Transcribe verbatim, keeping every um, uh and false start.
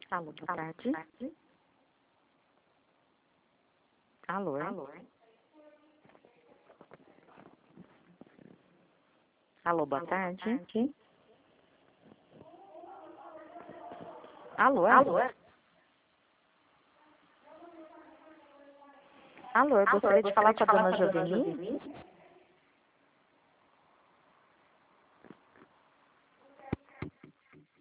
Alô, boa tarde. Alô, Alô, Alô, boa tarde. Alô, Alô. Alô, eu gostaria de falar com a dona Joveni.